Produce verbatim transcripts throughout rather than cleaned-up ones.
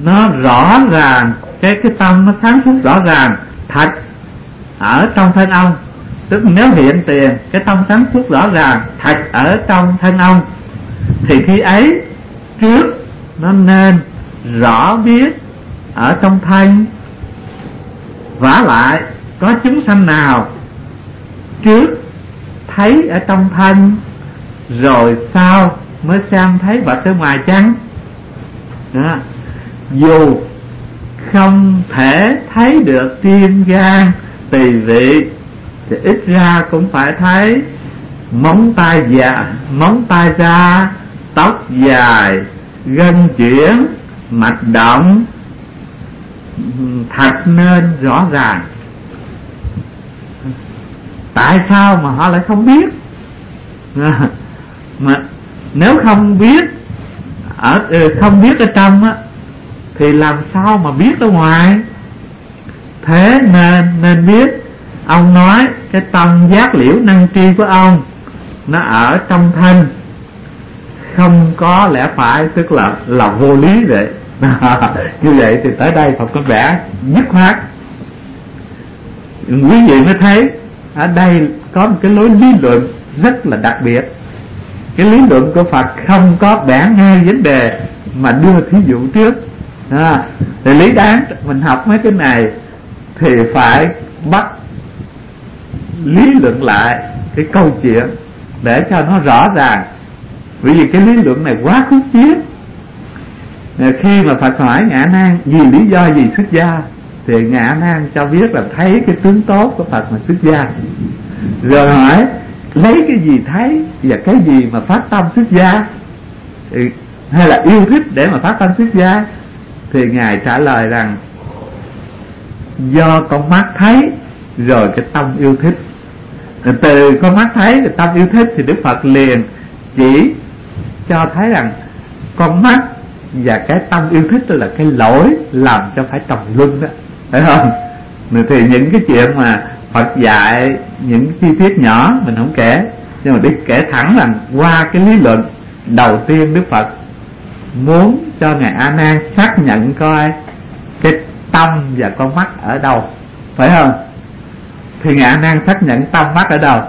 nó rõ ràng, cái cái tâm nó sáng suốt rõ ràng thật ở trong thân ông. Tức nếu hiện tiền cái tâm sáng suốt rõ ràng thật ở trong thân ông, thì khi ấy trước nó nên rõ biết ở trong thân. Vả lại có chúng sanh nào trước thấy ở trong thân, rồi sau mới sang thấy vật ở ngoài chăng? Đó. Dù không thể thấy được tim gan tỳ vị, thì ít ra cũng phải thấy móng tay già, móng tay ra, tóc dài, gân chuyển, mạch động, thật nên rõ ràng. Tại sao mà họ lại không biết? À, mà nếu không biết ở không biết ở trong á, thì làm sao mà biết ở ngoài? Thế nên nên biết. Ông nói cái tâm giác liễu năng tri của ông nó ở trong thân, không có lẽ phải, tức là là vô lý vậy. Như vậy thì tới đây Phật có vẻ dứt khoát. Quý vị mới thấy ở đây có một cái lối lý luận rất là đặc biệt. Cái lý luận của Phật không có bẻ ngay vấn đề mà đưa thí dụ trước. À, thì lý đáng mình học mấy cái này thì phải bắt lý luận lại cái câu chuyện để cho nó rõ ràng. Bởi vì cái lý luận này quá khúc chiết. Khi mà Phật hỏi Ngài A Nan vì lý do gì xuất gia, thì Ngài A Nan cho biết là thấy cái tướng tốt của Phật mà xuất gia. Rồi hỏi lấy cái gì thấy và cái gì mà phát tâm xuất gia, thì, hay là yêu thích để mà phát tâm xuất gia, thì Ngài trả lời rằng do con mắt thấy rồi cái tâm yêu thích. Từ con mắt thấy cái tâm yêu thích thì Đức Phật liền chỉ cho thấy rằng con mắt và cái tâm yêu thích đó là cái lỗi làm cho phải trầm luân đó, phải không? Thì những cái chuyện mà Phật dạy những chi tiết nhỏ mình không kể, nhưng mà đi kể thẳng rằng qua cái lý luận đầu tiên Đức Phật muốn cho Ngài A Nan xác nhận coi cái tâm và con mắt ở đâu, phải không? Thì Ngài A Nan xác nhận tâm mắt ở đâu?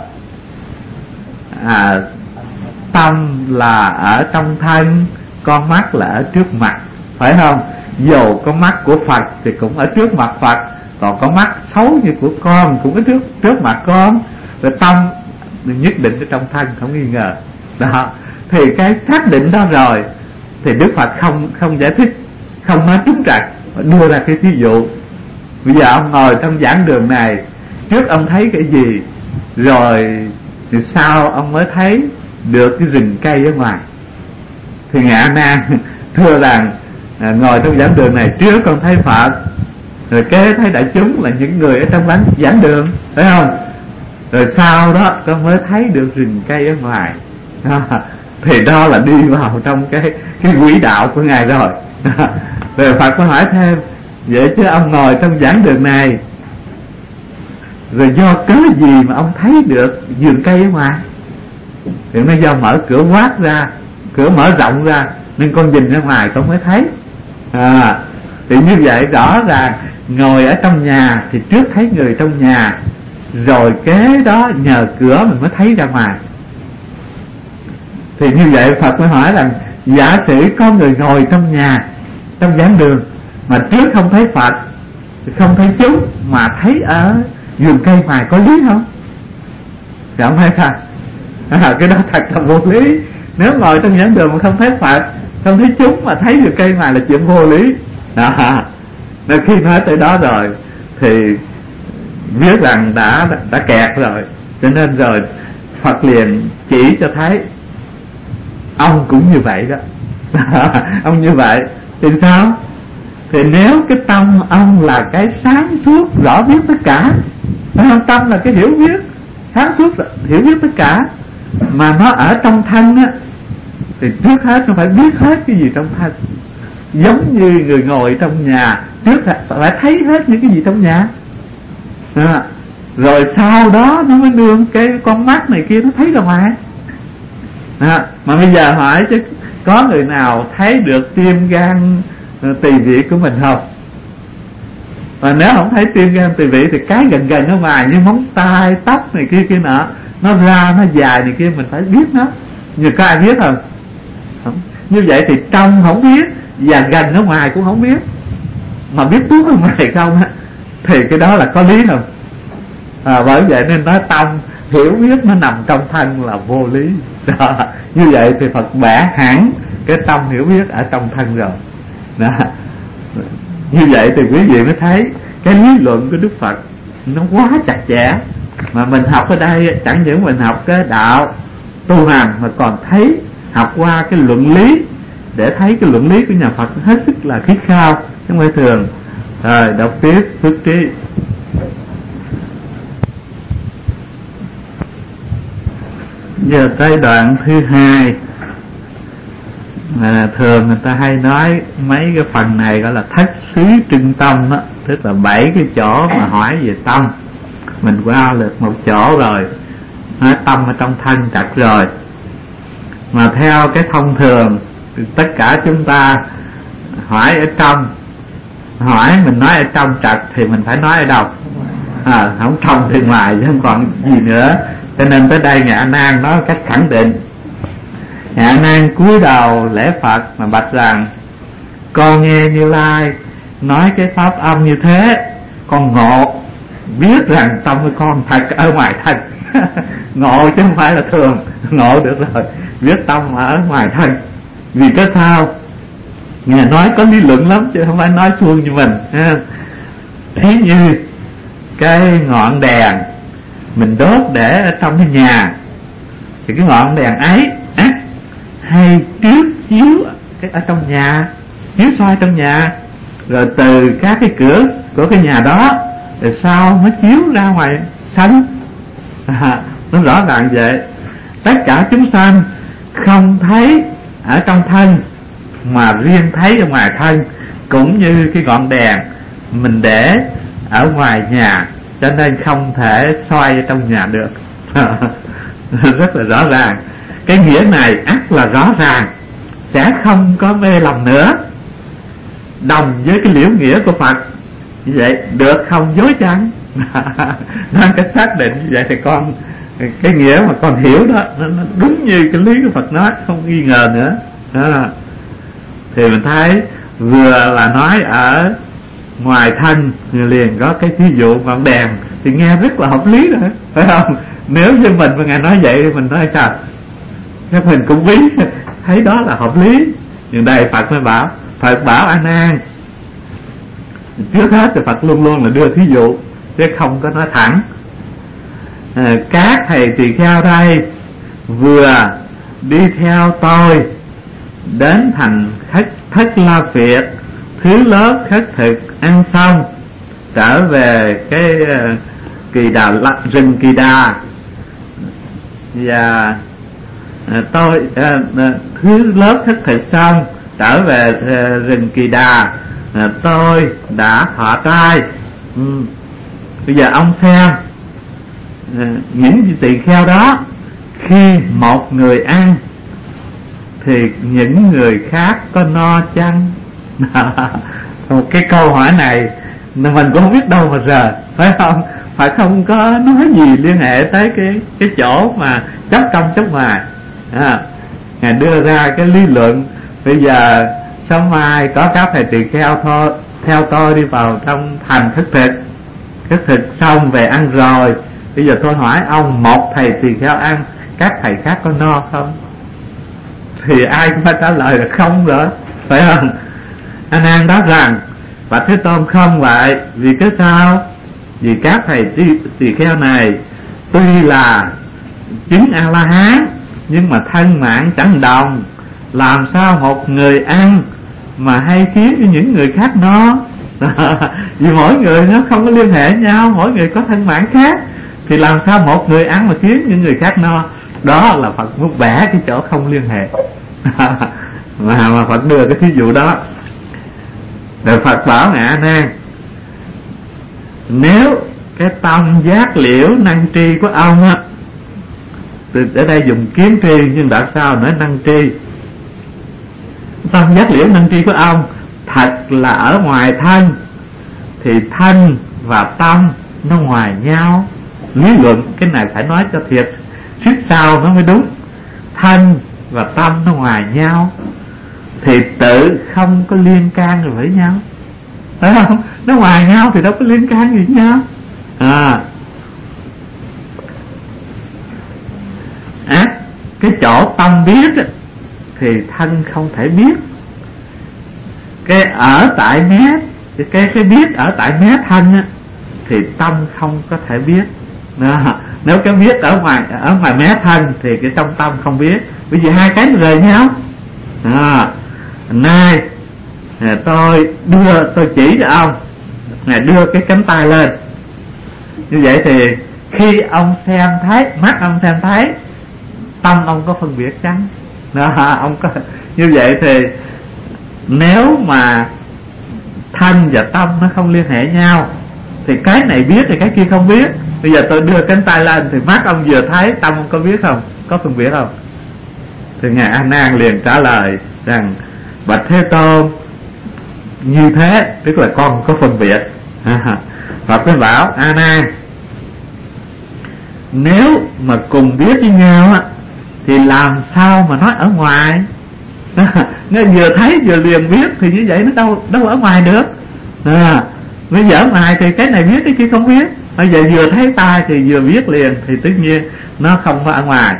À, tâm là ở trong thân, con mắt là ở trước mặt, phải không? Dù con mắt của Phật thì cũng ở trước mặt Phật, còn con mắt xấu như của con cũng ở trước trước mặt con. Rồi tâm nhất định ở trong thân, không nghi ngờ. Đó. Thì cái xác định đó rồi thì Đức Phật không không giải thích, không nói trúng trặc, đưa ra cái thí dụ. Bây giờ ông ngồi trong giảng đường này, trước ông thấy cái gì, rồi thì sau ông mới thấy được cái rừng cây ở ngoài. Thì Ngài A Nan thưa rằng à, ngồi trong giảng đường này, trước con thấy Phật, rồi kế thấy đại chúng là những người ở trong giảng đường, phải không? Rồi sau đó con mới thấy được rừng cây ở ngoài. À, thì đó là đi vào trong cái cái quỹ đạo của Ngài rồi. À, rồi Phật mới hỏi thêm, vậy chứ ông ngồi trong giảng đường này, rồi do cớ gì mà ông thấy được vườn cây ở ngoài? Thì nó do mở cửa quát ra, cửa mở rộng ra, nên con nhìn ra ngoài con mới thấy. À, thì như vậy rõ ràng ngồi ở trong nhà thì trước thấy người trong nhà, rồi kế đó nhờ cửa mình mới thấy ra ngoài. Thì như vậy Phật mới hỏi rằng giả sử có người ngồi trong nhà, trong giảng đường, mà trước không thấy Phật, không thấy chúng, mà thấy ở vườn cây ngoài, có lý không? Thì ông thấy sao? À, cái đó thật là vô lý. Nếu ngồi trong giảng đường mà không thấy Phật, không thấy chúng, mà thấy vườn cây ngoài là chuyện vô lý. À, nên khi nói tới đó rồi thì biết rằng đã đã kẹt rồi. Cho nên rồi Phật liền chỉ cho thấy ông cũng như vậy đó. Ông như vậy thì sao? Thì nếu cái tâm ông là cái sáng suốt rõ biết tất cả, tâm là cái hiểu biết sáng suốt hiểu biết tất cả, mà nó ở trong thân á, thì trước hết nó phải biết hết cái gì trong thân. Giống như người ngồi trong nhà, trước phải thấy hết những cái gì trong nhà. À, rồi sau đó nó mới đưa cái con mắt này kia nó thấy ra ngoài. À, mà bây giờ hỏi chứ có người nào thấy được tim gan tỳ vị của mình không? Và nếu không thấy tim gan tỳ vị thì cái gần gần ở ngoài như móng tay, tóc này kia kia nọ, nó ra nó dài này kia mình phải biết nó. Nhưng có ai biết không? Không. Như vậy thì trong không biết và gần ở ngoài cũng không biết, mà biết tuốt ở ngoài không á, thì cái đó là có lý không? À, bởi vậy nên nói tâm hiểu biết nó nằm trong thân là vô lý. Đó. Như vậy thì Phật bẻ hẳn cái tâm hiểu biết ở trong thân rồi. Đó. Như vậy thì quý vị mới thấy cái lý luận của Đức Phật nó quá chặt chẽ. Mà mình học ở đây chẳng những mình học cái đạo tu hành mà còn thấy học qua cái luận lý, để thấy cái luận lý của nhà Phật hết sức là khiết khao, chứ không phải thường. Rồi đọc tiếp phước trí. Giờ tới đoạn thứ hai. À, thường người ta hay nói mấy cái phần này gọi là thất xứ trưng tâm đó, tức là bảy cái chỗ mà hỏi về tâm. Mình qua được một chỗ rồi, nói tâm ở trong thân trật rồi. Mà theo cái thông thường thì tất cả chúng ta hỏi ở trong, hỏi mình nói ở trong trật thì mình phải nói ở đâu? À, không trong thì ngoài chứ không còn gì nữa. Cho nên tới đây Ngài A Nan nói cách khẳng định. Ngài A Nan cúi đầu lễ Phật mà bạch rằng: con nghe Như Lai nói cái pháp âm như thế, con ngộ biết rằng tâm của con thật ở ngoài thân. Ngộ chứ không phải là thường, ngộ được rồi, biết tâm ở ngoài thân. Vì cái sao? Ngài nói có lý luận lắm chứ không phải nói suông như mình ha. Thí như cái ngọn đèn mình đốt để ở trong cái nhà, thì cái ngọn đèn ấy á, hay chiếu chiếu cái ở trong nhà, chiếu soi trong nhà, rồi từ các cái cửa của cái nhà đó rồi sau nó chiếu ra ngoài sân. À, nó rõ ràng vậy. Tất cả chúng sanh không thấy ở trong thân, mà riêng thấy ở ngoài thân, cũng như cái ngọn đèn mình để ở ngoài nhà, cho nên không thể soi ở trong nhà được. Rất là rõ ràng. Cái nghĩa này ắt là rõ ràng, sẽ không có mê lầm nữa. Đồng với cái liễu nghĩa của Phật như vậy, được không dối trăng. Nên cái xác định như vậy thì con, cái nghĩa mà con hiểu đó, nó, nó đúng như cái lý của Phật nói, không nghi ngờ nữa. Đó. Thì mình thấy vừa là nói ở ngoài thân liền có cái thí dụ ngọn đèn thì nghe rất là hợp lý rồi, phải không? Nếu như mình mà Ngài nói vậy thì mình nói sao? Chắc mình cũng ví thấy đó là hợp lý. Nhưng đây Phật mới bảo, Phật bảo A Nan, trước hết thì Phật luôn luôn là đưa thí dụ chứ không có nói thẳng. À, các thầy tỳ kheo đây vừa đi theo tôi đến thành thất, thất La Phiệt, thứ lớp khất thực ăn xong, trở về cái uh, kỳ đà rừng Kỳ Đà, và uh, tôi uh, uh, thứ lớp khất thực xong trở về uh, rừng Kỳ Đà, uh, tôi đã thọ trai. uhm. Bây giờ ông xem uh, những tỳ kheo đó, khi một người ăn thì những người khác có no chăng? Một cái câu hỏi này mình cũng không biết đâu mà giờ, phải không? Phải không có nói gì liên hệ tới cái cái chỗ mà chấp trong chấp ngoài. À, Ngài đưa ra cái lý luận. Bây giờ sáng mai có các thầy tỳ kheo thôi theo tôi đi vào trong thành khất thực, khất thực xong về ăn rồi. Bây giờ tôi hỏi ông, một thầy tỳ kheo ăn, các thầy khác có no không? Thì ai cũng phải trả lời là không rồi, phải không? A Nan đáp rằng: Bạch Thế Tôn không vậy. Vì cái sao? Vì các thầy tỳ kheo này tuy là chứng A La Hán, nhưng mà thân mạng chẳng đồng. Làm sao một người ăn mà hay khiến cho những người khác no? Vì mỗi người nó không có liên hệ nhau, mỗi người có thân mạng khác, thì làm sao một người ăn mà khiến những người khác no? Đó là Phật muốn vẽ cái chỗ không liên hệ. mà, mà Phật đưa cái thí dụ đó. Rồi Phật bảo Ngài A Nan, nếu cái tâm giác liễu năng tri của ông á, từ ở đây dùng kiến tri nhưng tại sao nói năng tri? Tâm giác liễu năng tri của ông thật là ở ngoài thân, thì thân và tâm nó ngoài nhau. Lý luận cái này phải nói cho thiệt xích sao nó mới đúng. Thân và tâm nó ngoài nhau thì tự không có liên can rồi với nhau, phải không? Nó ngoài nhau thì đâu có liên can gì với nhau. À, à cái chỗ tâm biết thì thân không thể biết. Cái ở tại mé cái cái biết ở tại mé thân á, thì tâm không có thể biết. Đó. Nếu cái biết ở ngoài ở ngoài mé thân thì cái trong tâm không biết, bởi vì hai cái nó rời nhau. Đó. Nay tôi đưa tôi chỉ cho ông, ngài đưa cái cánh tay lên như vậy, thì khi ông xem thấy, mắt ông xem thấy, tâm ông có phân biệt chăng? Đó, ông có như vậy thì nếu mà thân và tâm nó không liên hệ nhau thì cái này biết thì cái kia không biết. Bây giờ tôi đưa cánh tay lên thì mắt ông vừa thấy, tâm ông có biết không? Có phân biệt không? Thì ngài A Nan liền trả lời rằng bạch Thế Tôn, như thế tức là con có phân biệt. Phật mới bảo A Nan, nếu mà cùng biết với nhau á thì làm sao mà nói ở ngoài? Nó vừa thấy vừa liền biết thì như vậy nó đâu đâu ở ngoài được. À, bây giờ ở ngoài thì cái này biết cái kia không biết. Bây giờ vừa thấy ta thì vừa biết liền thì tất nhiên nó không có ở ngoài.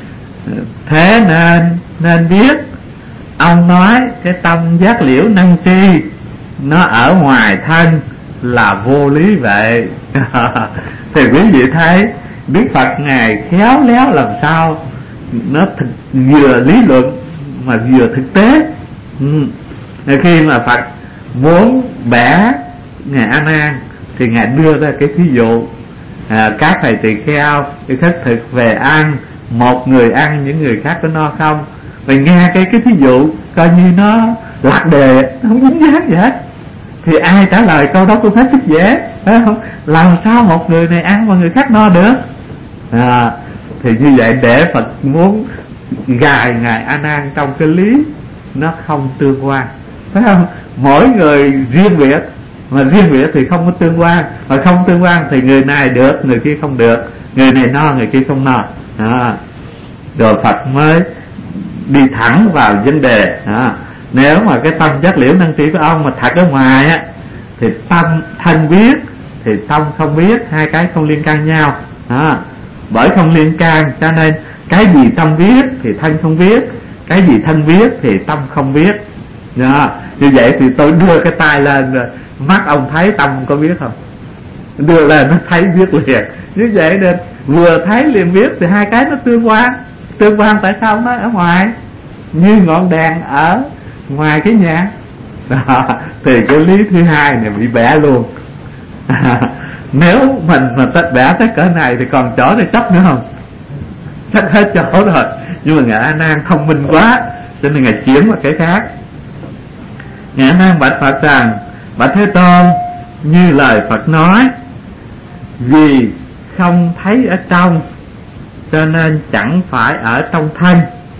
Thế nên nên biết ông nói cái tâm giác liễu năng tri nó ở ngoài thân là vô lý vậy. Thì quý vị thấy Đức Phật ngài khéo léo làm sao nó thực, vừa lý luận mà vừa thực tế. Ừ. Khi mà Phật muốn bẻ ngài A Nan thì ngài đưa ra cái thí dụ, à, các thầy tỳ kheo cái khất thực về ăn, một người ăn những người khác có no không. Rồi nghe cái cái thí dụ coi như nó lạc đề, nó không dính dáng gì hết, thì ai trả lời câu đó cũng hết sức dễ, phải không? Làm sao một người này ăn mà người khác no được? À, thì như vậy để Phật muốn gài ngài A Nan trong cái lý nó không tương quan, phải không? Mỗi người riêng biệt, mà riêng biệt thì không có tương quan, mà không tương quan thì người này được người kia không được, người này no người kia không no. À, rồi Phật mới đi thẳng vào vấn đề. À, nếu mà cái tâm giác liễu năng trí của ông mà thật ở ngoài á, thì tâm thân biết thì tâm không biết, hai cái không liên can nhau. À, bởi không liên can cho nên cái gì tâm biết thì thân không biết, cái gì thân biết thì tâm không biết. Đó. Như vậy thì tôi đưa cái tay lên rồi mắt ông thấy, tâm ông có biết không? Đưa lên nó thấy biết liền. Như vậy nên vừa thấy liền biết thì hai cái nó tương quan. Tương quan tại sao nó ở ngoài? Như ngọn đèn ở ngoài cái nhà. Đó. Thì cái lý thứ hai này bị bẻ luôn. Nếu mình mà tất bẻ tới cỡ này thì còn chỗ để chấp nữa không? Chắc hết chỗ rồi. Nhưng mà ngài A Nan thông minh quá cho nên ngài chuyển qua cái khác. Ngài A Nan bạch Phật rằng bạch Thế Tôn, như lời Phật nói, vì không thấy ở trong cho nên chẳng phải ở trong thân,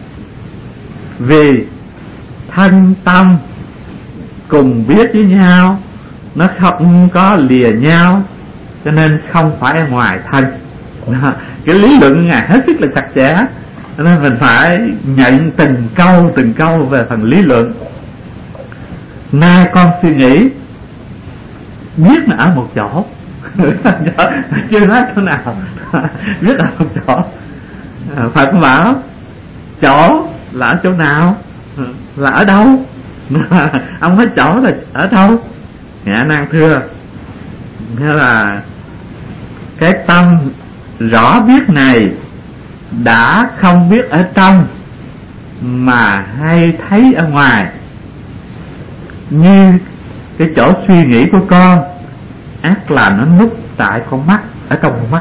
vì thân tâm cùng biết với nhau, nó không có lìa nhau cho nên không phải ở ngoài thân. Đó. Cái lý luận của ngài hết sức là chặt chẽ, cho nên mình phải nhận từng câu từng câu về phần lý luận. Nay con suy nghĩ biết là ở một chỗ chưa nói chỗ nào biết ở một chỗ. Phật bảo chỗ là ở chỗ nào, là ở đâu? Ông nói chỗ là ở đâu? Ngài A Nan thưa, nghĩa là cái tâm rõ biết này đã không biết ở trong mà hay thấy ở ngoài, như cái chỗ suy nghĩ của con ác là nó núp tại con mắt, ở trong con mắt.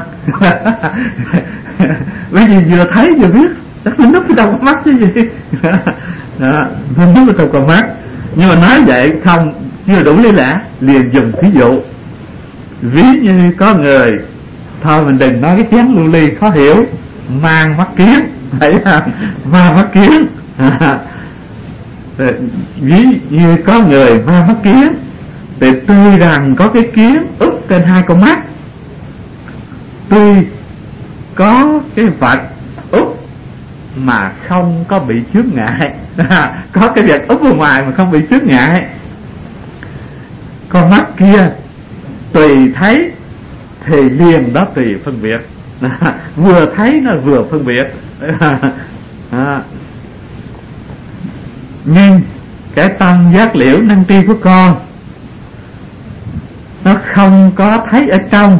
Bởi vì vừa thấy vừa biết, chắc nó núp ở trong con mắt chứ gì. Đó, nó núp ở trong con mắt. Nhưng mà nói vậy không, chưa đủ lý lẽ, liền dùng ví dụ. Ví như có người, thôi mình đừng nói cái chén lưu ly khó hiểu, mang mắt kiến, thấy không? Mang mắt kiến. ví như có người ma mắt kiến, thì tuy rằng có cái kiến úp trên hai con mắt, tuy có cái vật úp mà không có bị chướng ngại có cái vật úp ở ngoài mà không bị chướng ngại. Con mắt kia tùy thấy thì liền đó tùy phân biệt vừa thấy nó vừa phân biệt à. Nhưng cái tâm giác liễu năng tri của con nó không có thấy ở trong,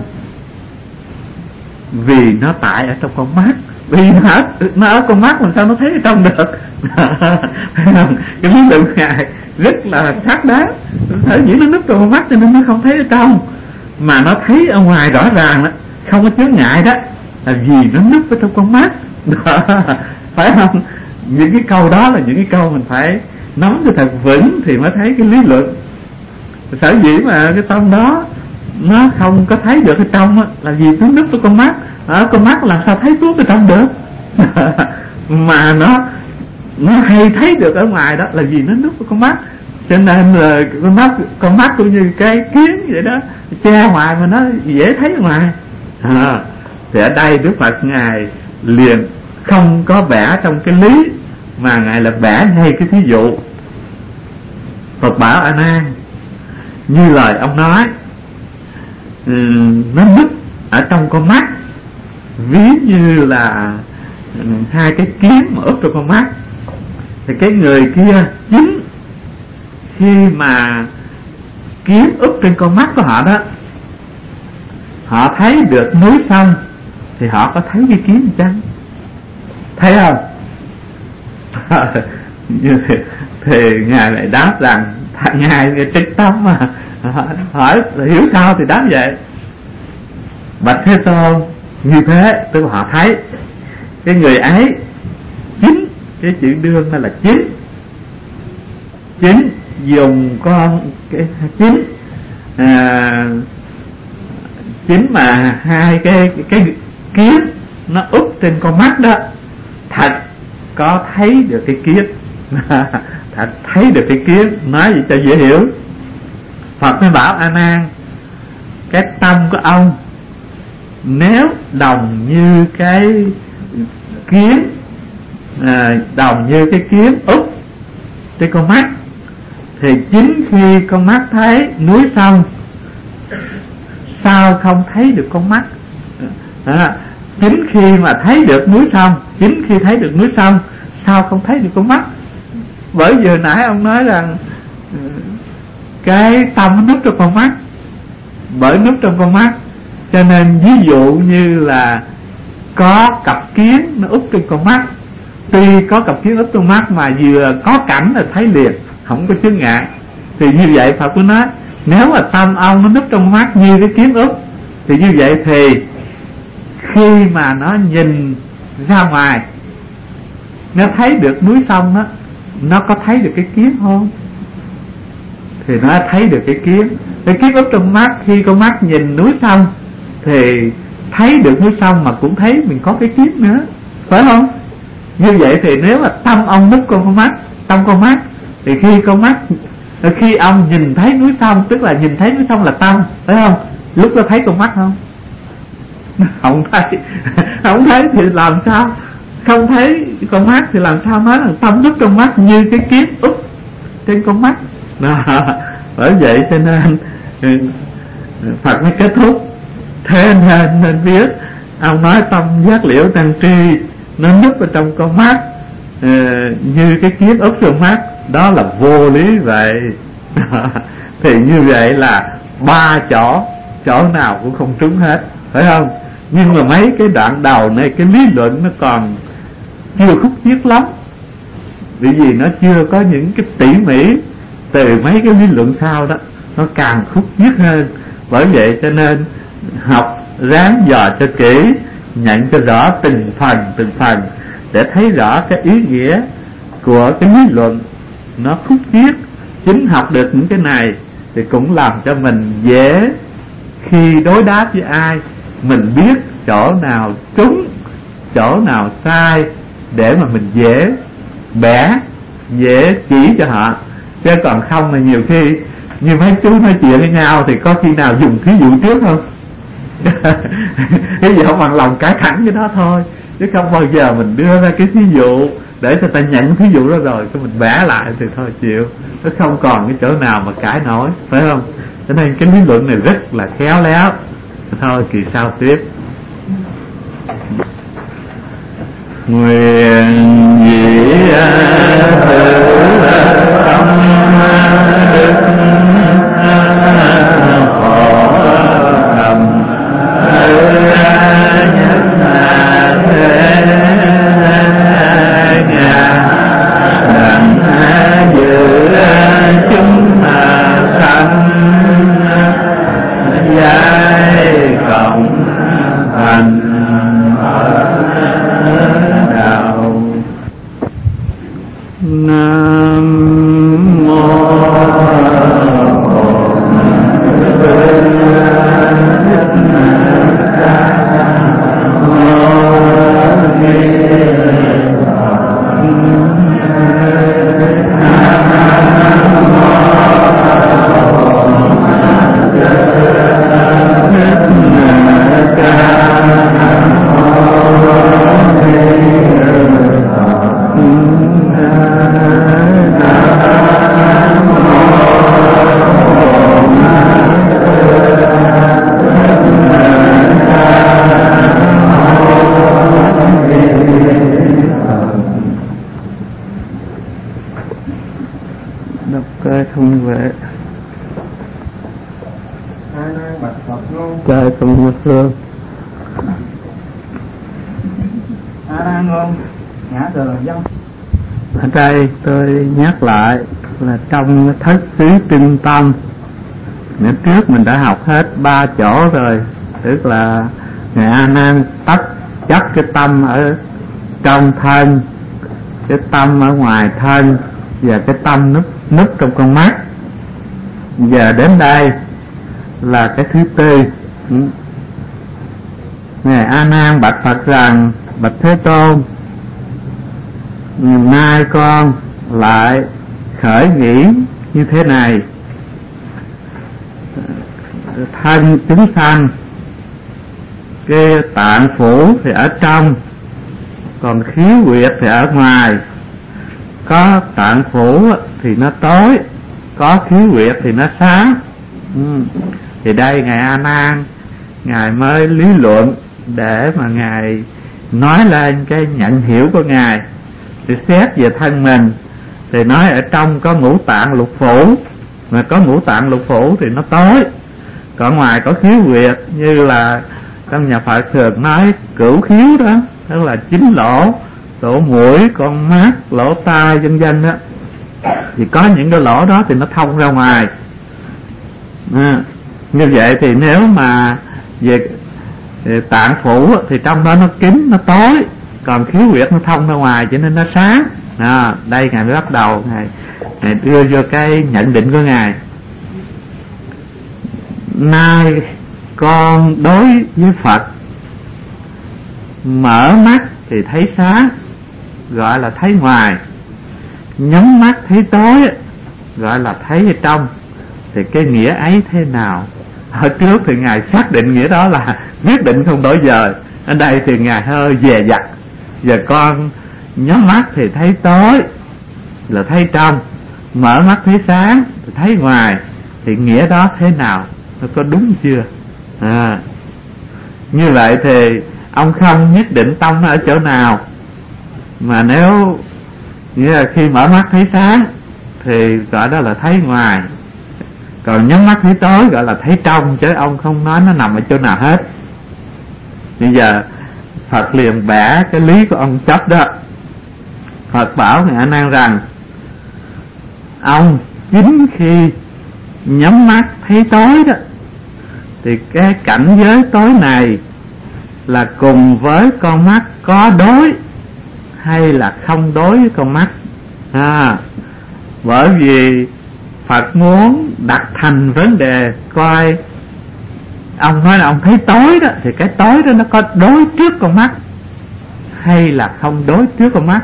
vì nó tại ở trong con mắt, vì nó ở, nó ở con mắt, làm sao nó thấy ở trong được cái lý luận Ngài rất là xác đáng. Sở dĩ nó núp trong con mắt cho nên nó không thấy ở trong, mà nó thấy ở ngoài rõ ràng đó, không có chướng ngại đó, là vì nó núp ở trong con mắt đó, phải không? Những cái câu đó là những cái câu mình phải nắm cho thật vững thì mới thấy cái lý luận. Sở dĩ mà cái tâm đó nó không có thấy được ở trong á, là vì nó núp ở con mắt. Ở con mắt làm sao thấy xuống ở trong được mà nó nó hay thấy được ở ngoài đó là vì nó núp ở con mắt. Cho nên là con mắt con mắt cũng như cái kiến vậy đó, che ngoài mà nó dễ thấy ở ngoài à. Thì ở đây Đức Phật Ngài liền không có vẽ trong cái lý, mà Ngài là vẽ ngay cái thí dụ. Phật bảo A Nan, như lời ông nói, nó núp ở trong con mắt, ví như là hai cái kiến mà úp trong con mắt. Thì cái người kia chính khi mà kiến úp trên con mắt của họ đó, họ thấy được núi sông, thì họ có thấy cái kiến chăng? Thấy không? Thì Ngài lại đáp rằng Ngài là trực tâm mà, hỏi hiểu sao thì đáp vậy. Bạch Thế Tôn, như thế tức là họ thấy cái người ấy chính, cái chữ đương đó là chính, chính dùng con cái chính à, chính mà hai cái cái kiến nó úp trên con mắt đó, thật có thấy được cái kiến thật thấy được cái kiến. Nói gì cho dễ hiểu. Phật mới bảo A Nan, cái tâm của ông nếu đồng như cái kiến à, đồng như cái kiến úp trên con mắt, thì chính khi con mắt thấy núi sông, sao không thấy được con mắt à, chính khi mà thấy được núi sông, chính khi thấy được núi sông, sao không thấy được con mắt? Bởi vừa nãy ông nói rằng cái tâm núp trong con mắt, bởi núp trong con mắt cho nên ví dụ như là có cặp kiến nó úp trên con mắt, tuy có cặp kiến úp trong mắt mà vừa có cảnh là thấy liền, không có chướng ngại. Thì như vậy Phật có nói, nếu mà tâm ông nó núp trong mắt như cái kiến úp, thì như vậy thì khi mà nó nhìn ra ngoài, nó thấy được núi sông đó, nó có thấy được cái kiến không? Thì nó thấy được cái kiến. Cái kiến úp trong mắt, khi con mắt nhìn núi sông thì thấy được núi sông mà cũng thấy mình có cái kiến nữa, phải không? Như vậy thì nếu mà tâm ông núp con mắt, tâm con mắt, thì khi con mắt, khi ông nhìn thấy núi sông, tức là nhìn thấy núi sông là tâm, phải không? Lúc đó thấy con mắt không? Không thấy. Không thấy thì làm sao? Không thấy con mắt thì làm sao nói là tâm núp trong mắt như cái kiến úp trên con mắt đó. Bởi vậy cho nên Phật mới kết thúc, thế nên nên biết ông nói tâm giác liễu năng tri nó núp ở trong con mắt uh, như cái kiến úp trong mắt, đó là vô lý vậy. Thì như vậy là ba chỗ, chỗ nào cũng không trúng hết, phải không? Nhưng mà mấy cái đoạn đầu này, cái lý luận nó còn chưa khúc chiết lắm, bởi vì nó chưa có những cái tỉ mỉ. Từ mấy cái lý luận sau đó nó càng khúc chiết hơn. Bởi vậy cho nên học ráng dò cho kỹ, nhận cho rõ từng phần từng phần để thấy rõ cái ý nghĩa của cái lý luận nó khúc chiết. Chính học được những cái này thì cũng làm cho mình dễ khi đối đáp với ai, mình biết chỗ nào trúng, chỗ nào sai, để mà mình dễ bẻ dễ chỉ cho họ, chứ còn không là nhiều khi như mấy chú nói chuyện với nhau thì có khi nào dùng thí dụ trước không? Ví dụ bằng lòng cái thẳng với đó thôi, chứ không bao giờ mình đưa ra cái thí dụ để người ta nhận thí dụ đó rồi cái mình vẽ lại thì thôi chịu, nó không còn cái chỗ nào mà cãi nổi, phải không? Cho nên cái lý luận này rất là khéo léo. Thôi kỳ sau tiếp. Nguyện dĩ tự tâm đức phổ thầm nhất thế nhà đặng giữ chúng sanh giai cộng thành đạo. Nam mô trời cùng một phương. A Nan ngôn ngã từ dân. Ở đây tôi nhắc lại là trong thất xứ tinh tâm, ngày trước mình đã học hết ba chỗ rồi, tức là ngài A Nan tách chất cái tâm ở trong thân, cái tâm ở ngoài thân và cái tâm núp núp trong con mắt. Giờ đến đây là cái thứ tư. Ngài A Nan bạch Phật rằng: bạch Thế Tôn, nay con lại khởi nghĩ như thế này: thân chúng sanh, cái tạng phủ thì ở trong, còn khí huyệt thì ở ngoài. Có tạng phủ thì nó tối, có khí huyệt thì nó sáng. ừ. Thì đây ngài A Nan ngài mới lý luận để mà ngài nói lên cái nhận hiểu của ngài. Thì xét về thân mình thì nói ở trong có ngũ tạng lục phủ, mà có ngũ tạng lục phủ thì nó tối, còn ngoài có khiếu huyệt, như là trong nhà Phật thường nói cửu khiếu đó, tức là chín lỗ, lỗ mũi, con mắt, lỗ tai vân vân đó. Thì có những cái lỗ đó thì nó thông ra ngoài. à, Như vậy thì nếu mà về, về tạng phủ thì trong đó nó kín, nó tối, còn khiếu huyệt nó thông ra ngoài cho nên nó sáng. à, Đây ngài mới bắt đầu ngài, ngài đưa vô cái nhận định của ngài. Nay con đối với Phật, mở mắt thì thấy sáng, gọi là thấy ngoài. Nhắm mắt thấy tối, gọi là thấy ở trong. Thì cái nghĩa ấy thế nào? Ở trước thì ngài xác định nghĩa đó là quyết định không đổi dời. Ở đây thì ngài hơi dè dặt. Giờ con nhắm mắt thì thấy tối là thấy trong, mở mắt thấy sáng thì thấy ngoài. Thì nghĩa đó thế nào? Nó có đúng chưa? à, Như vậy thì ông không nhất định tâm nó ở chỗ nào. Mà nếu nghĩa là khi mở mắt thấy sáng thì gọi đó là thấy ngoài, còn nhắm mắt thấy tối gọi là thấy trong, chứ ông không nói nó nằm ở chỗ nào hết. Bây giờ Phật liền bẻ cái lý của ông chấp đó. Phật bảo ngài A Nan rằng: ông chính khi nhắm mắt thấy tối đó thì cái cảnh giới tối này là cùng với con mắt có đối hay là không đối với con mắt. à, Bởi vì Phật muốn đặt thành vấn đề coi ông nói là ông thấy tối đó, thì cái tối đó nó có đối trước con mắt hay là không đối trước con mắt.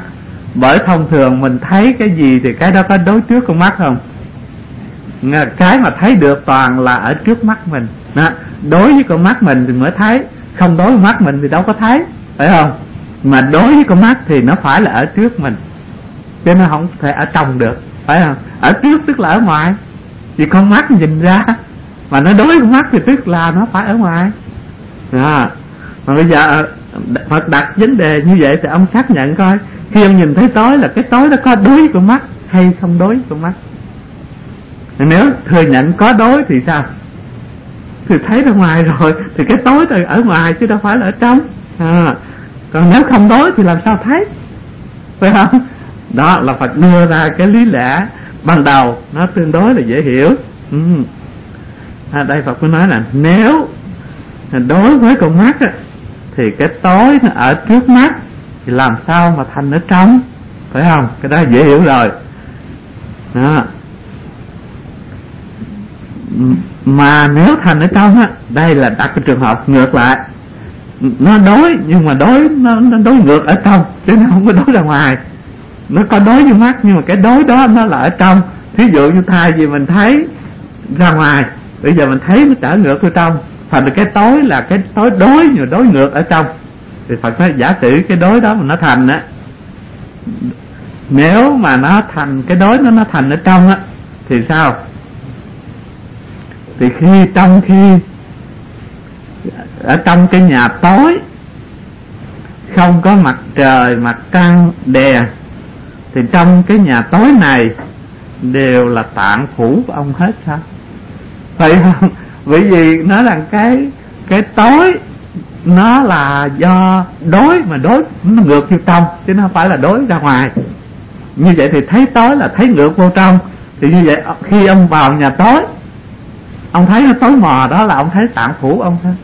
Bởi thông thường mình thấy cái gì thì cái đó có đối trước con mắt không? Cái mà thấy được toàn là ở trước mắt mình đó. Đối với con mắt mình thì mới thấy, không đối với mắt mình thì đâu có thấy, phải không? Mà đối với con mắt thì nó phải là ở trước mình, chứ nó không thể ở trong được, phải không? Ở trước tức là ở ngoài, vì con mắt nhìn ra, mà nó đối với con mắt thì tức là nó phải ở ngoài đó. Mà bây giờ Phật đặt vấn đề như vậy thì ông xác nhận coi, khi ông nhìn thấy tối là cái tối đó có đối với con mắt hay không đối với con mắt. Nếu thừa nhận có đối thì sao? Thì thấy ra ngoài rồi, thì cái tối là ở ngoài chứ đâu phải là ở trong à. Còn nếu không đối thì làm sao thấy, phải không? Đó là Phật đưa ra cái lý lẽ ban đầu, nó tương đối là dễ hiểu. ừ. À, đây Phật mới nói là nếu đối với con mắt á, thì cái tối nó ở trước mắt thì làm sao mà thành ở trong, phải không? Cái đó dễ hiểu rồi đó. Mà nếu thành ở trong á, đây là đặt cái trường hợp ngược lại, nó đối nhưng mà đối nó, nó đối ngược ở trong chứ nó không có đối ra ngoài. Nó có đối với mắt nhưng mà cái đối đó nó là ở trong. Thí dụ như thay vì mình thấy ra ngoài, bây giờ mình thấy nó trở ngược ở trong, thành cái tối là cái tối đối nhưng mà đối ngược ở trong. Thì Phật nói giả sử cái đối đó mà nó thành á, nếu mà nó thành cái đối nó nó thành ở trong á thì sao? Thì khi trong khi ở trong cái nhà tối không có mặt trời mặt trăng đèn, thì trong cái nhà tối này đều là tạng phủ của ông hết sao? Phải không? Bởi vì nó là cái cái tối nó là do đối, mà đối nó ngược vô trong chứ nó không phải là đối ra ngoài. Như vậy thì thấy tối là thấy ngược vô trong. Thì như vậy khi ông vào nhà tối, ông thấy nó tối mò, đó là ông thấy tạng phủ ông thôi.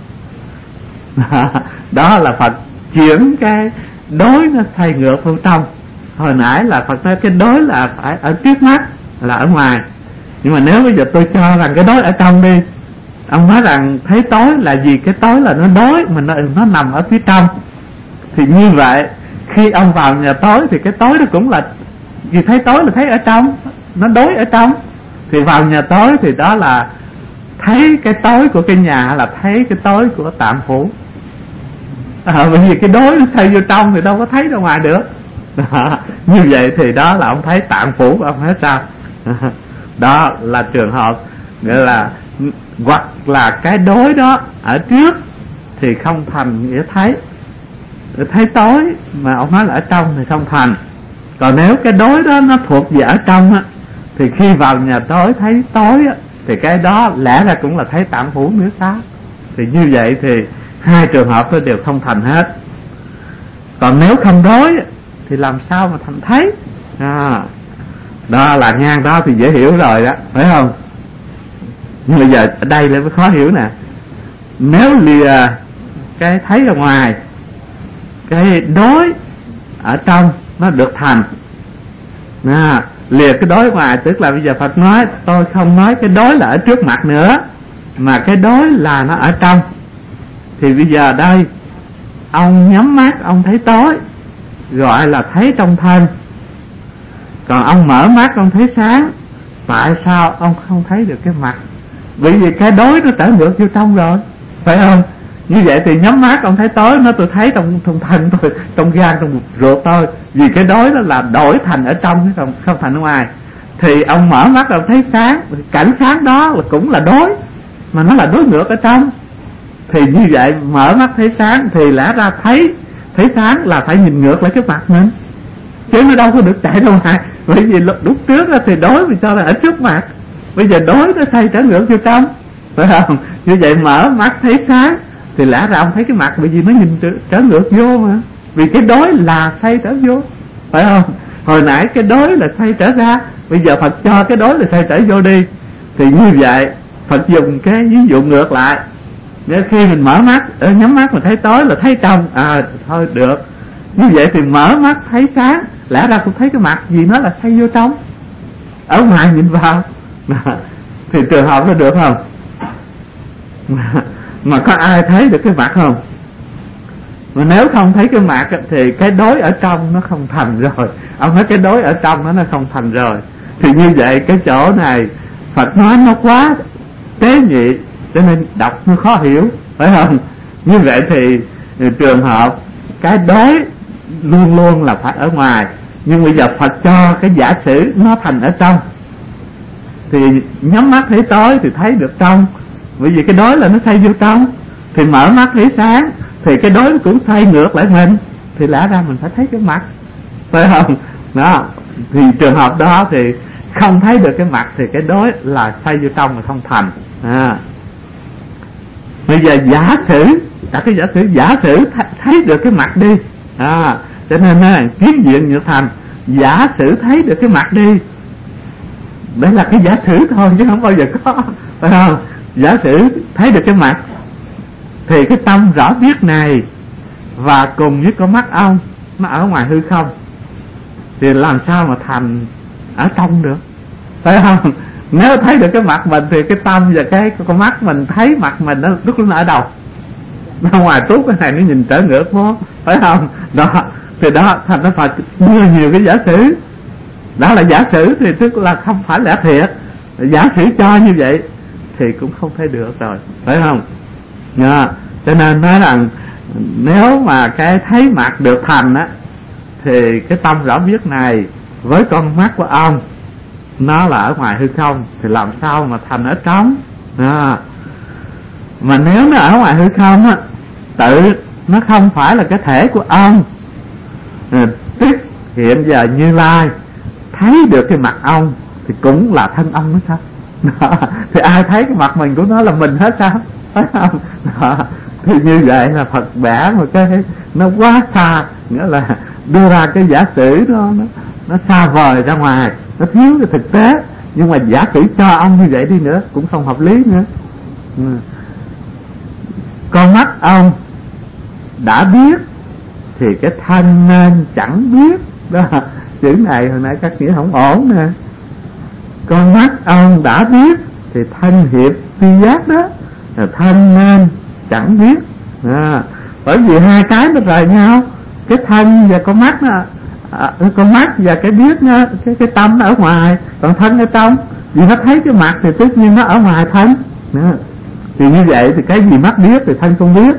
Đó là Phật chuyển cái đối nó thay ngược vô trong. Hồi nãy là Phật nói cái đối là phải ở trước mắt, là ở ngoài. Nhưng mà nếu bây giờ tôi cho rằng cái đối ở trong đi, ông nói rằng thấy tối là vì cái tối là nó đối mà nó, nó nằm ở phía trong. Thì như vậy khi ông vào nhà tối thì cái tối đó cũng là vì thấy tối là thấy ở trong, nó đối ở trong. Thì vào nhà tối thì đó là thấy cái tối của cái nhà là thấy cái tối của tạng phủ à, bởi vì cái đối nó xây vô trong thì đâu có thấy ra ngoài được đó. Như vậy thì đó là ông thấy tạng phủ của ông hết sao? Đó là trường hợp nghĩa là hoặc là cái đối đó ở trước thì không thành nghĩa thấy thấy tối, mà ông nói là ở trong thì không thành. Còn nếu cái đối đó nó thuộc về ở trong á, thì khi vào nhà tối thấy tối á, thì cái đó lẽ ra cũng là thấy tạng phủ nữa sao? Thì như vậy thì hai trường hợp đó đều không thành hết. Còn nếu không đối thì làm sao mà thành thấy à, đó là ngang đó thì dễ hiểu rồi đó, phải không? Nhưng bây giờ ở đây là mới khó hiểu nè. Nếu lìa cái thấy ra ngoài, cái đối ở trong nó được thành à, lìa cái đối ngoài, tức là bây giờ Phật nói tôi không nói cái đối là ở trước mặt nữa, mà cái đối là nó ở trong. Thì bây giờ đây ông nhắm mắt ông thấy tối, gọi là thấy trong thân. Còn ông mở mắt ông thấy sáng, tại sao ông không thấy được cái mặt? Bởi vì cái đối nó trở ngược vô trong rồi, phải không? Như vậy thì nhắm mắt ông thấy tối, nó tôi thấy trong trong thân tôi, trong gan trong ruột tôi, vì cái đối đó là đổi thành ở trong chứ không, không thành ở ngoài. Thì ông mở mắt ông thấy sáng, cảnh sáng đó là cũng là đối, mà nó là đối ngược ở trong. Thì như vậy mở mắt thấy sáng thì lẽ ra thấy thấy sáng là phải nhìn ngược lại cái mặt mình, chứ nó đâu có được chạy ra ngoài. Bởi vì lúc trước thì đối mình cho là ở trước mặt, bây giờ đối nó thay trở ngược vô trong, phải không? Như vậy mở mắt thấy sáng thì lẽ ra ông thấy cái mặt, bởi vì nó nhìn trở, trở ngược vô mà, vì cái đối là thay trở vô, phải không? Hồi nãy cái đối là thay trở ra, bây giờ Phật cho cái đối là thay trở vô đi. Thì như vậy Phật dùng cái ví dụ ngược lại. Nếu khi mình mở mắt, ở nhắm mắt mà thấy tối là thấy trong, à thôi được. Như vậy thì mở mắt thấy sáng, lẽ ra cũng thấy cái mặt, vì nó là thay vô trong, ở ngoài nhìn vào. Thì trường hợp nó được không? Mà có ai thấy được cái mặt không? Mà nếu không thấy cái mặt thì cái đối ở trong nó không thành rồi. Ông nói cái đối ở trong nó nó không thành rồi. Thì như vậy cái chỗ này Phật nói nó quá tế nhị, cho nên đọc nó khó hiểu, phải không? Như vậy thì trường hợp cái đối luôn luôn là phải ở ngoài, nhưng bây giờ Phật cho cái giả sử nó thành ở trong, thì nhắm mắt thấy tối thì thấy được trong, bởi vì cái đối là nó xoay vô trong. Thì mở mắt thấy sáng thì cái đối nó cũng xoay ngược lại mình, thì lẽ ra mình phải thấy cái mặt, phải không? Đó, thì trường hợp đó thì không thấy được cái mặt thì cái đối là xoay vô trong mà không thành. À, bây giờ giả sử, cả cái giả sử giả sử thấy được cái mặt đi, à, cho nên là kiến diện nhược thành, giả sử thấy được cái mặt đi, đấy là cái giả sử thôi chứ không bao giờ có, phải không? Giả sử thấy được cái mặt thì cái tâm rõ biết này và cùng với con mắt ông nó ở ngoài hư không, thì làm sao mà thành ở trong được, phải không? Nếu thấy được cái mặt mình thì cái tâm và cái con mắt mình thấy mặt mình nó lúc nó ở đâu? Nó ngoài tốt, cái này nó nhìn trở ngược vô, phải không? Đó, thì đó thành nó phải đưa nhiều cái giả sử. Đó là giả sử thì tức là không phải lẽ thiệt. Giả sử cho như vậy thì cũng không thấy được rồi, phải không? Đó, cho nên nói rằng nếu mà cái thấy mặt được thành á, thì cái tâm rõ biết này với con mắt của ông nó là ở ngoài hư không, thì làm sao mà thành ở trong? À, mà nếu nó ở ngoài hư không á, tự nó không phải là cái thể của ông, à, tức hiện giờ Như Lai thấy được cái mặt ông thì cũng là thân ông đó sao? Đó, thì ai thấy cái mặt mình của nó là mình hết sao? Phải không? Đó, thì như vậy là Phật vẽ một cái nó quá xa, nghĩa là đưa ra cái giả sử đó, nó nó xa vời ra ngoài, nó thiếu cái thực tế. Nhưng mà giả sử cho ông như vậy đi nữa cũng không hợp lý nữa. Ừ. Con mắt ông đã biết thì cái thân nên chẳng biết. Đó, chữ này hồi nãy các nghĩa không ổn nè. Con mắt ông đã biết thì thân hiệp phi giác đó, là thân nên chẳng biết. À, bởi vì hai cái nó rời nhau, cái thân và con mắt nó, à, con mắt và cái biết nó, cái cái tâm nó ở ngoài, còn thân ở trong. Vì nó thấy cái mặt thì tất nhiên nó ở ngoài thân. À, thì như vậy thì cái gì mắt biết thì thân không biết.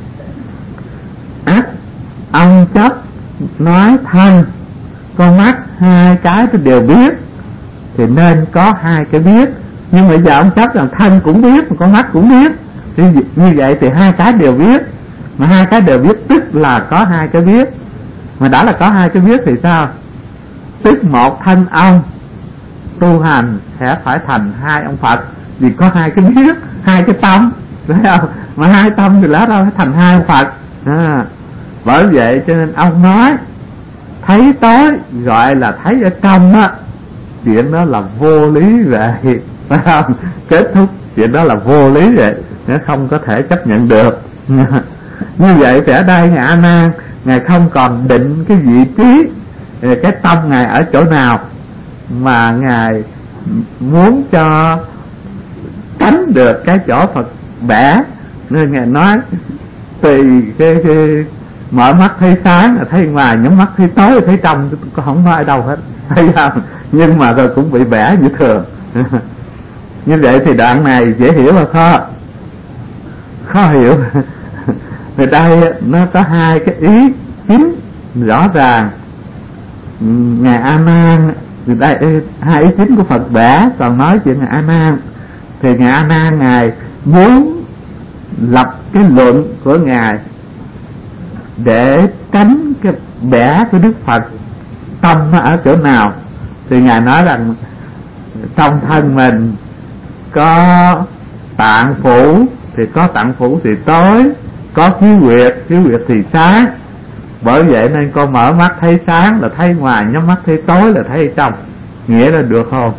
Ác ông chấp nói thân con mắt hai cái thì đều biết, thì nên có hai cái biết. Nhưng mà giờ ông chấp rằng thân cũng biết mà con mắt cũng biết, thì như vậy thì hai cái đều biết. Mà hai cái đều biết tức là có hai cái biết. Mà đã là có hai cái biết thì sao? Tức một thân ông tu hành sẽ phải thành hai ông Phật, vì có hai cái biết, hai cái tâm, phải không? Mà hai tâm thì lẽ ra phải thành hai ông Phật. À, bởi vậy cho nên ông nói thấy tối gọi là thấy ở trong á, chuyện đó là vô lý vậy, phải không? Kết thúc chuyện đó là vô lý vậy, nó không có thể chấp nhận được. Như vậy thì ở đây Ngài A Nan Ngài không còn định cái vị trí, cái tâm Ngài ở chỗ nào, mà Ngài muốn cho tránh được cái chỗ Phật bẻ, nên Ngài nói tùy cái, cái mở mắt thấy sáng là thấy ngoài, nhắm mắt thấy tối là thấy trong, có không có ở đâu hết, thấy không? Nhưng mà rồi cũng bị bẻ như thường. Như vậy thì đoạn này dễ hiểu là khó khó hiểu. Thì đây nó có hai cái ý chính rõ ràng. Ngài A Nan thì đây hai ý chính của Phật vẽ, còn nói chuyện Ngài A Nan thì Ngài A Nan Ngài muốn lập cái luận của Ngài để tránh cái bẻ của Đức Phật tâm nó ở chỗ nào. Thì Ngài nói rằng trong thân mình có tạng phủ thì có tạng phủ thì tối, có khí huyệt, khí huyệt thì sáng. Bởi vậy nên con mở mắt thấy sáng là thấy ngoài, nhắm mắt thấy tối là thấy trong. Nghĩa là được không?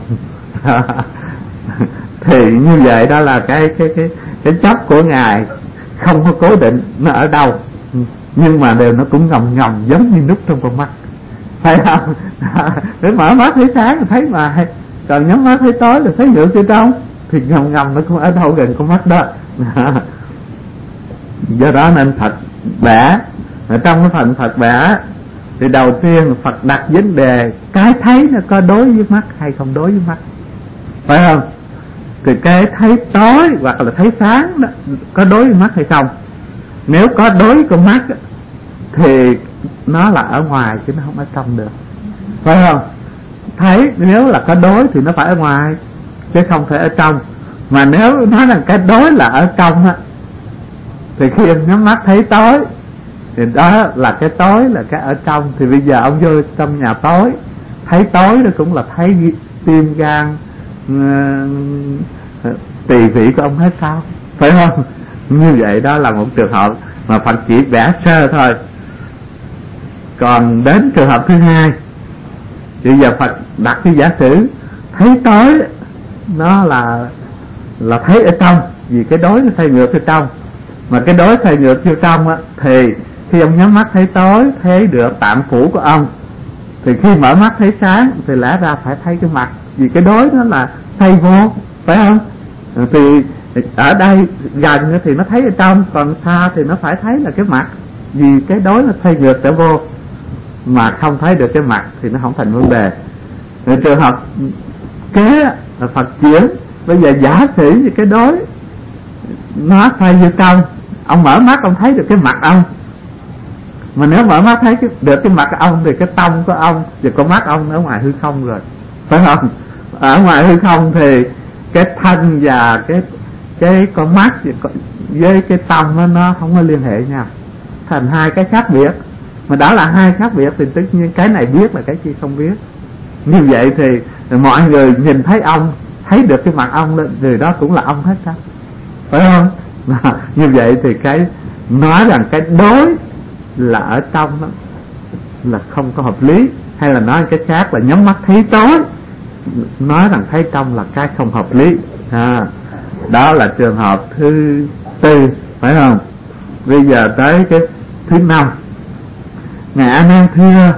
Thì như vậy đó là cái cái cái cái chấp của Ngài không có cố định nó ở đâu, nhưng mà đều nó cũng ngầm ngầm giống như nút trong con mắt, phải không? Để mở mắt thấy sáng là thấy ngoài, còn nhắm mắt thấy tối là thấy ngược ở trong, thì ngầm ngầm nó cũng ở đâu gần con mắt đó. Do đó nên Phật vẽ Ở trong cái phần Phật vẽ thì đầu tiên Phật đặt vấn đề cái thấy nó có đối với mắt hay không đối với mắt, phải không? Thì cái thấy tối hoặc là thấy sáng đó có đối với mắt hay không? Nếu có đối với con mắt thì nó là ở ngoài chứ nó không ở trong được, phải không? Thấy nếu là có đối thì nó phải ở ngoài chứ không thể ở trong. Mà nếu nói rằng cái đối là ở trong á, thì khi ông nhắm mắt thấy tối thì đó là cái tối là cái ở trong. Thì bây giờ ông vô trong nhà tối thấy tối đó cũng là thấy tim gan uh, tỳ vị của ông hết sao, phải không? Như vậy đó là một trường hợp mà Phật chỉ vẽ sơ thôi. Còn đến trường hợp thứ hai, bây giờ Phật đặt cái giả sử thấy tối nó là là thấy ở trong, vì cái đối nó xoay ngược ở trong. Mà cái đối xoay ngược vô trong á, thì khi ông nhắm mắt thấy tối thấy được tạng phủ của ông, thì khi mở mắt thấy sáng thì lẽ ra phải thấy cái mặt, vì cái đối nó là xoay vô, phải không? Thì ở đây gần thì nó thấy ở trong, còn xa thì nó phải thấy là cái mặt, vì cái đối nó xoay ngược trở vô. Mà không thấy được cái mặt thì nó không thành vấn đề. Rồi trường hợp kế là Phật chuyển, bây giờ giả sử như cái đối nó xoay vô trong, ông mở mắt ông thấy được cái mặt ông. Mà nếu mở mắt thấy cái, được cái mặt ông thì cái tâm của ông và con mắt ông ở ngoài hư không rồi, phải không? Ở ngoài hư không thì cái thân và cái cái con mắt với cái tâm nó, nó không có liên hệ nhau, thành hai cái khác biệt. Mà đã là hai khác biệt thì tất nhiên cái này biết là cái kia không biết. Như vậy thì mọi người nhìn thấy ông, thấy được cái mặt ông lên, người đó cũng là ông hết sao, phải không? Như vậy thì cái nói rằng cái đối là ở trong đó là không có hợp lý. Hay là nói cái khác là nhắm mắt thấy tối, nói rằng thấy trong là cái không hợp lý. À, đó là trường hợp thứ tư, phải không? Bây giờ tới cái thứ năm. Ngài A Nan thưa,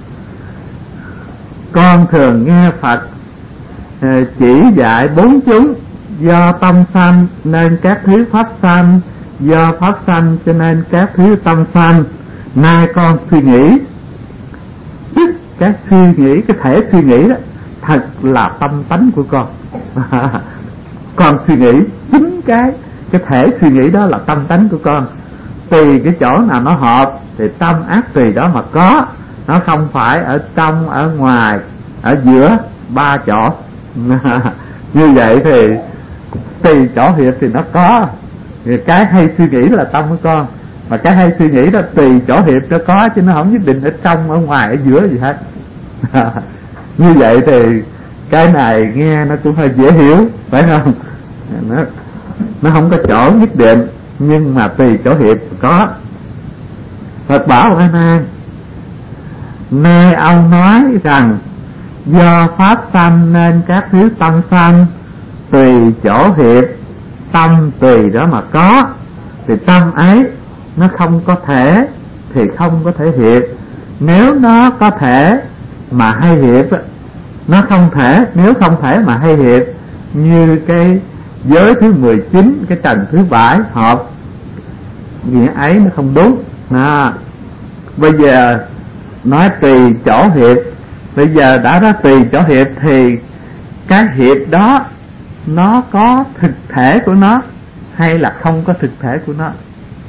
con thường nghe Phật chỉ dạy bốn chúng, do tâm sanh nên các thứ pháp sanh, do pháp sanh cho nên các thứ tâm sanh. Nay con suy nghĩ, tức cái suy nghĩ, cái thể suy nghĩ đó thật là tâm tánh của con. Con suy nghĩ chính cái cái thể suy nghĩ đó là tâm tánh của con. Tùy cái chỗ nào nó hợp thì tâm ác tùy đó mà có. Nó không phải ở trong, ở ngoài, ở giữa ba chỗ. Như vậy thì tùy chỗ hiệp thì nó có. Thì cái hay suy nghĩ là tâm của con, mà cái hay suy nghĩ đó tùy chỗ hiệp nó có, chứ nó không nhất định ở trong, ở ngoài, ở giữa gì hết. Như vậy thì cái này nghe nó cũng hơi dễ hiểu, phải không? Nó, nó không có chỗ nhất định, nhưng mà tùy chỗ hiệp có. Phật bảo A Nan, nơi ông nói rằng do pháp sanh nên các thứ tâm sanh, tùy chỗ hiệp tâm tùy đó mà có, thì tâm ấy nó không có thể thì không có thể hiệp. Nếu nó có thể mà hay hiệp, nó không thể nếu không thể mà hay hiệp. Như cái giới thứ mười chín, cái trần thứ bảy hợp, nghĩa ấy nó không đúng. À, bây giờ nói tùy chỗ hiệp, bây giờ đã nói tùy chỗ hiệp thì cái hiệp đó nó có thực thể của nó hay là không có thực thể của nó.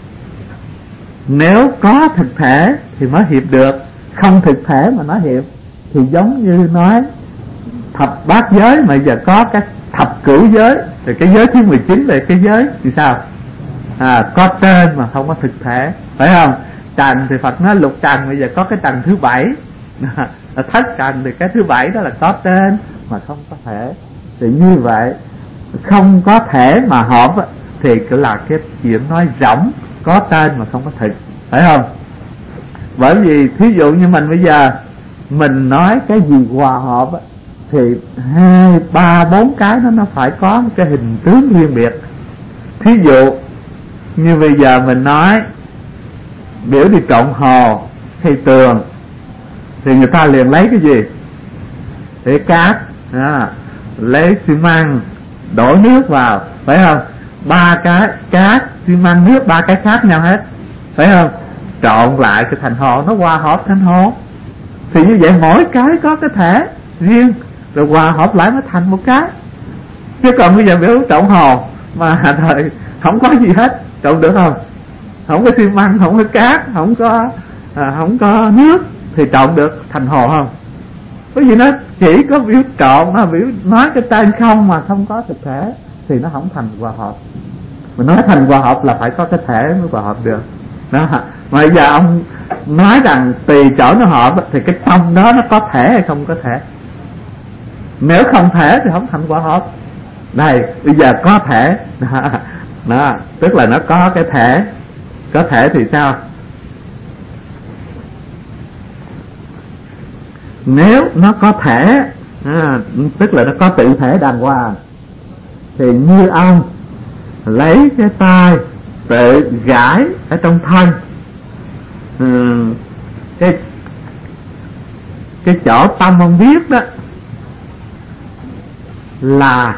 Nếu có thực thể thì mới hiệp được, không thực thể mà nói hiệp thì giống như nói thập bát giới mà giờ có cái thập cửu giới, thì cái giới thứ mười chín là cái giới thì sao? À, có tên mà không có thực thể, phải không? Trần thì Phật nói lục trần, bây giờ có cái trần thứ bảy. Thất trần thì cái thứ bảy đó là có tên mà không có thể. Thì như vậy không có thể mà hợp thì cứ là cái chuyện nói rỗng, có tên mà không có thực, phải không? Bởi vì thí dụ như mình bây giờ mình nói cái gì hòa hợp thì hai ba bốn cái đó nó phải có một cái hình tướng riêng biệt. Thí dụ như bây giờ mình nói biểu đi trộn hồ hay tường thì người ta liền lấy cái gì? Để cát, à, lấy xi măng đổ nước vào, phải không? Ba cái cát, xi măng, nước, ba cái khác nhau hết, phải không? trộn lại cái thành hồ, nó hòa hợp thành hồ. Thì như vậy mỗi cái có cái thể riêng, rồi hòa hợp lại nó thành một cái. Chứ còn bây giờ biểu trộn hồ mà thời không có gì hết, trộn được không? Không có xi măng, không có cát, không có à, không có nước thì trộn được thành hồ không? Bởi vì nó chỉ có biểu trộn, nó biểu nói cái tên không mà không có thực thể thì nó không thành hòa hợp. Mà nói thành hòa hợp là phải có cái thể mới hòa hợp được đó. Mà bây giờ ông nói rằng tùy chỗ nó hợp thì cái tâm đó nó có thể hay không có thể. Nếu không thể thì không thành hòa hợp. Đây bây giờ có thể đó, đó, tức là nó có cái thể. Có thể thì sao? Nếu nó có thể à, tức là nó có tự thể đàng hoàng, thì như ông lấy cái tay tự gãi ở trong thân, ừ, cái cái chỗ tâm ông biết đó là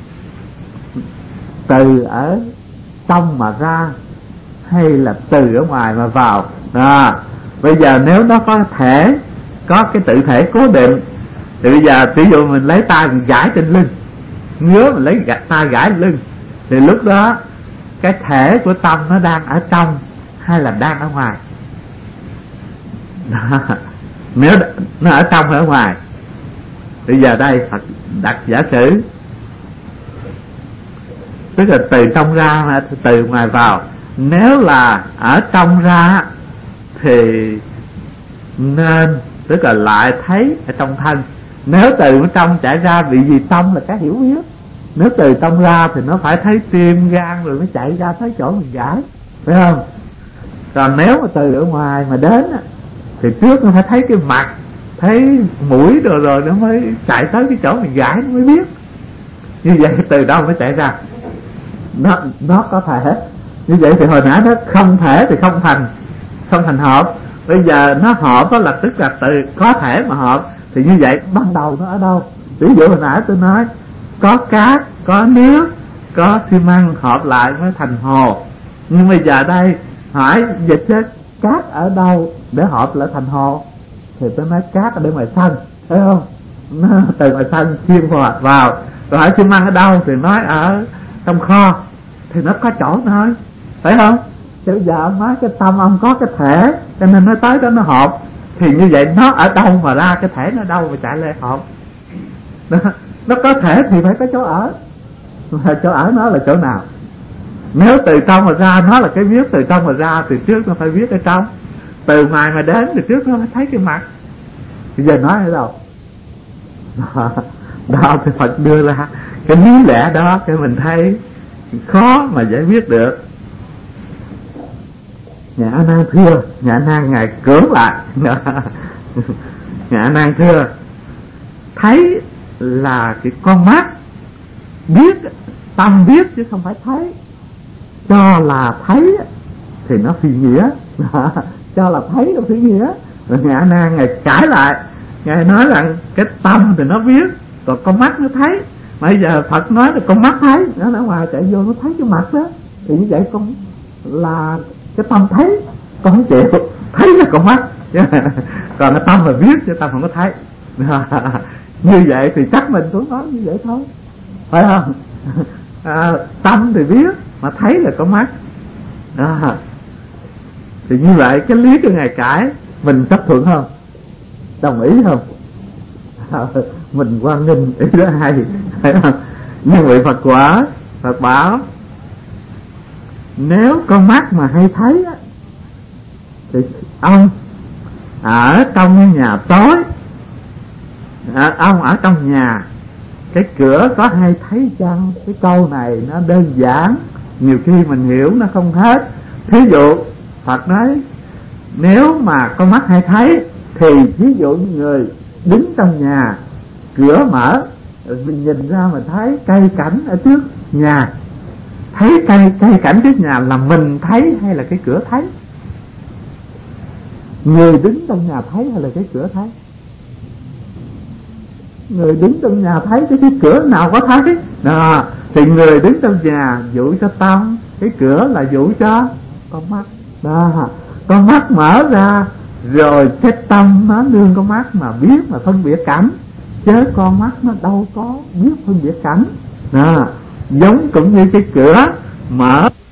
từ ở trong mà ra hay là từ ở ngoài mà vào đó. Bây giờ nếu nó có thể, có cái tự thể cố định, thì bây giờ ví dụ mình lấy tay mình gãi trên lưng, ngứa mình lấy tay gãi trên lưng, thì lúc đó cái thể của tâm nó đang ở trong hay là đang ở ngoài? Nếu nó ở trong hay ở ngoài? Bây giờ đây Phật đặt giả sử, tức là từ trong ra, từ ngoài vào. Nếu là ở trong ra thì nên, tức là lại thấy ở trong thân. Nếu từ trong chạy ra, vì gì tâm là cái hiểu biết. Nếu từ trong ra thì nó phải thấy tim gan rồi mới chạy ra thấy chỗ mình gãi, phải không? Còn nếu mà từ ở ngoài mà đến thì trước nó phải thấy cái mặt, thấy mũi rồi rồi nó mới chạy tới cái chỗ mình gãi, nó mới biết. Như vậy từ đâu mới chạy ra? Nó nó có thể. Như vậy thì hồi nãy nó không thể thì không thành, không thành hợp. Bây giờ nó hợp đó là tức là từ có thể mà hợp. Thì như vậy ban đầu nó ở đâu? Ví dụ hồi nãy tôi nói có cát, có nước, có xi măng hợp lại mới thành hồ. Nhưng bây giờ đây hỏi dịch chứ cát ở đâu để hợp lại thành hồ? Thì tôi nói cát ở bên ngoài sân, thấy không? Nó từ ngoài sân xuyên vào vào. Rồi hỏi xi măng ở đâu thì nói ở trong kho, thì nó có chỗ thôi, phải không? Chứ giờ ông nói cái tâm ông có cái thể, cho nên nó tới đó nó hợp. Thì như vậy nó ở đâu mà ra cái thể nó đâu mà chạy lên hợp? Nó, nó có thể thì phải có chỗ ở. Mà chỗ ở nó là chỗ nào? Nếu từ trong mà ra nó là cái viết từ trong mà ra thì trước nó phải viết ở trong. Từ ngoài mà đến thì trước nó phải thấy cái mặt. Bây giờ nói ở đâu? Đó, đó thì Phật đưa ra cái lý lẽ đó cho mình thấy khó mà giải quyết được. Nhà A Nan thưa, nhà A Nan ngài cưỡng lại. Nhà A Nan thưa, thấy là cái con mắt biết, tâm biết chứ không phải thấy. Cho là thấy thì nó phi nghĩa. Cho là thấy nó phi nghĩa. Rồi nhà A Nan ngài cãi lại, ngài nói rằng cái tâm thì nó biết, còn con mắt nó thấy. Mà bây giờ Phật nói là con mắt thấy, nó ở ngoài chạy vô nó thấy cái mặt đó, thì như vậy con là cái tâm thấy, con không chịu, thấy là con mắt. Còn cái tâm là biết chứ tâm không có thấy. Như vậy thì chắc mình cũng nói như vậy thôi, phải không? À, tâm thì biết mà thấy là con mắt à. Thì như vậy cái lý của ngài cãi mình chấp thuận không? Đồng ý không? À, mình hoan nghênh ý đó hay, phải không? Nhưng vị Phật quả Phật bảo nếu con mắt mà hay thấy á, thì ông ở trong nhà tối, à, ông ở trong nhà, cái cửa có hay thấy chăng? Cái câu này nó đơn giản, nhiều khi mình hiểu nó không hết. Thí dụ Phật nói nếu mà con mắt hay thấy thì ví dụ như người đứng trong nhà, cửa mở, mình nhìn ra mình thấy cây cảnh ở trước nhà, thấy cây cây cảnh trước nhà là mình thấy hay là cái cửa thấy? Người đứng trong nhà thấy hay là cái cửa thấy? Người đứng trong nhà thấy, cái, cái cửa nào có thấy đó. Thì người đứng trong nhà dụ cho tâm, cái cửa là dụ cho con mắt đó. con mắt mở ra rồi cái tâm nó nương con mắt mà biết mà phân biệt cảnh, chứ con mắt nó đâu có biết phân biệt cảnh. Đó, giống cũng như cái cửa mở